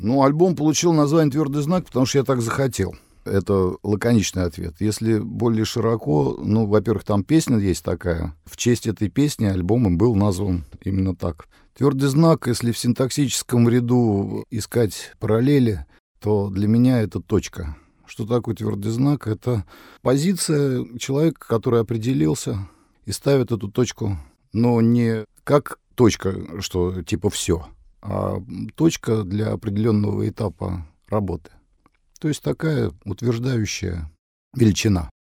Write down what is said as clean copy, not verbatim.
Ну, альбом получил название «Твердый знак», потому что я так захотел. Это лаконичный ответ. Если более широко, ну, во-первых, там песня есть такая. В честь этой песни альбом был назван именно так. «Твердый знак», если в синтаксическом ряду искать параллели, то для меня это точка. Что такое твердый знак? Это позиция человека, который определился и ставит эту точку, но не как точка, что типа все, а точка для определенного этапа работы. То есть такая утверждающая величина.